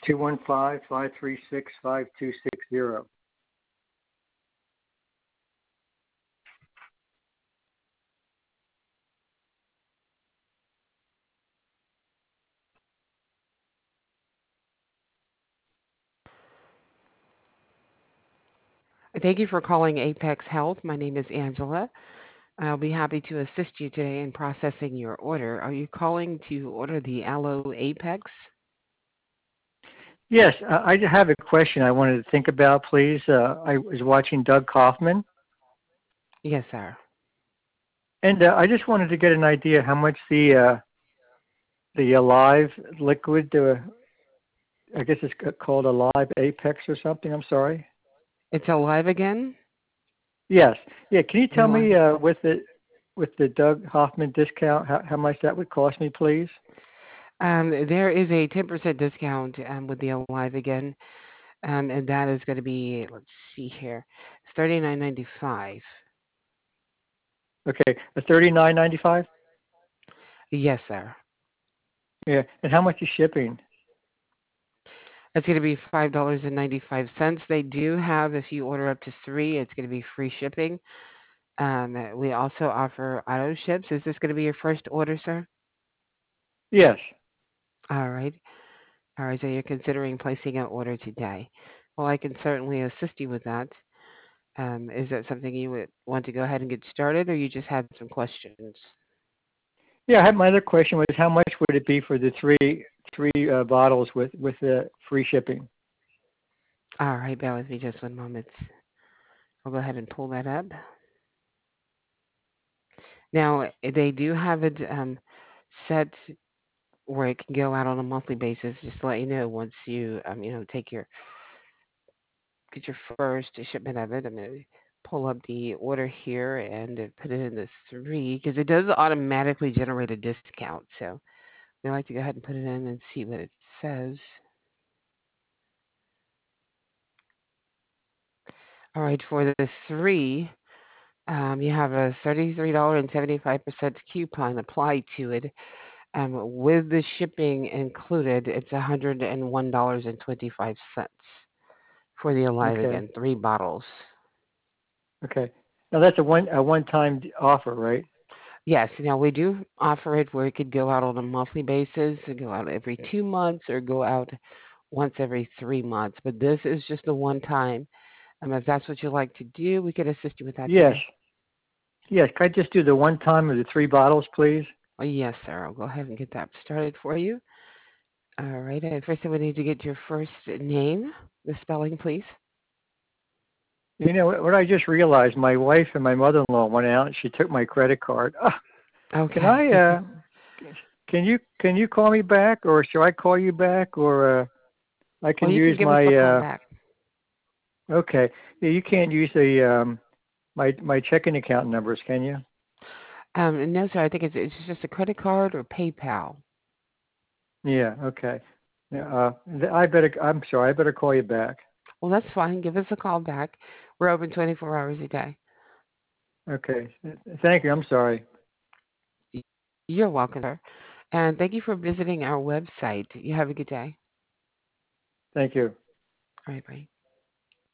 215-536-5260. Thank you for calling Apex Health. My name is Angela. I'll be happy to assist you today in processing your order. Are you calling to order the Aloe Apex? Yes, I have a question I wanted to think about, please. I was watching Doug Kaufman, Yes, sir. and I just wanted to get an idea how much the Alive liquid, I guess it's called Alive Apex or something. I'm sorry. It's alive again? Yes. Yeah. Can you tell Alive. me with the Doug Hoffman discount how much that would cost me, please? There is a 10% discount with the alive again, and that is going to be, let's see here, it's 39.95. Okay, a 39.95. Yes, sir. Yeah. And how much is shipping? It's going to be $5.95. They do have, if you order up to three, it's going to be free shipping. We also offer auto ships. Is this going to be your first order, sir? Yes. All right. All right. So you're considering placing an order today. Well, I can certainly assist you with that. Is that something you would want to go ahead and get started, or you just had some questions? Yeah. My other question was how much would it be for the three bottles with the free shipping? All right. Bear with me just one moment. I'll go ahead and pull that up. Now, they do have it set where it can go out on a monthly basis. Just to let you know, once you take your get your first shipment of it, I'm going to pull up the order here and put it in the three because it does automatically generate a discount. So we like to go ahead and put it in and see what it says. All right, for the three, you have a $33.75 coupon applied to it. With the shipping included, it's $101.25 for the Alive Okay. Again, three bottles. Okay. Now that's a one-time offer, right? Yes, now we do offer it where it could go out on a monthly basis, and go out every 2 months, or go out once every 3 months. But this is just a one time. If that's what you like to do, we could assist you with that Yes. today. Yes. Can I just do the one time of the three bottles, please? Oh, yes, sir. I'll go ahead and get that started for you. All right. First, I would need to get your first name, the spelling, please. You know what I just realized? My wife and my mother-in-law went out and she took my credit card. Can Okay. I? Can you call me back, or shall I call you back, or I Well, can you can use give us my? a call back. Okay. Yeah, you can't use the my checking account numbers, can you? No, sir. I think it's just a credit card or PayPal. Yeah. Okay. Yeah, I better. I'm sorry. I better call you back. Well, that's fine. Give us a call back. We're open 24 hours a day. Okay. Thank you. I'm sorry. You're welcome, sir. And thank you for visiting our website. You have a good day. Thank you. All right, bye.